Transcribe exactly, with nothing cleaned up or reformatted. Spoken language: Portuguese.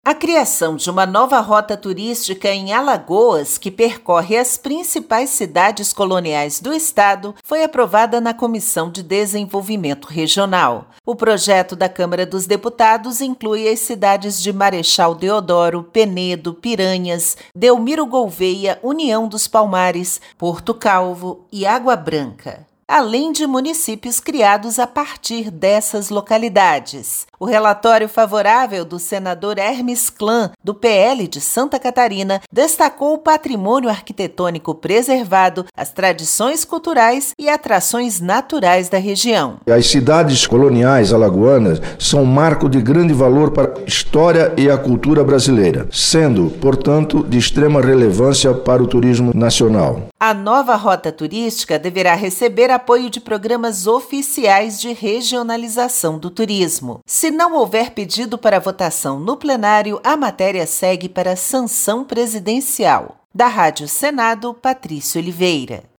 A criação de uma nova rota turística em Alagoas, que percorre as principais cidades coloniais do estado, foi aprovada na Comissão de Desenvolvimento Regional. O projeto da Câmara dos Deputados inclui as cidades de Marechal Deodoro, Penedo, Piranhas, Delmiro Gouveia, União dos Palmares, Porto Calvo e Água Branca, além de municípios criados a partir dessas localidades. O relatório favorável do senador Hermes Klan, do P L de Santa Catarina, destacou o patrimônio arquitetônico preservado, as tradições culturais e atrações naturais da região. As cidades coloniais alagoanas são marco de grande valor para a história e a cultura brasileira, sendo, portanto, de extrema relevância para o turismo nacional. A nova rota turística deverá receber apoio de programas oficiais de regionalização do turismo. Se não houver pedido para votação no plenário, a matéria segue para sanção presidencial. Da Rádio Senado, Patrícia Oliveira.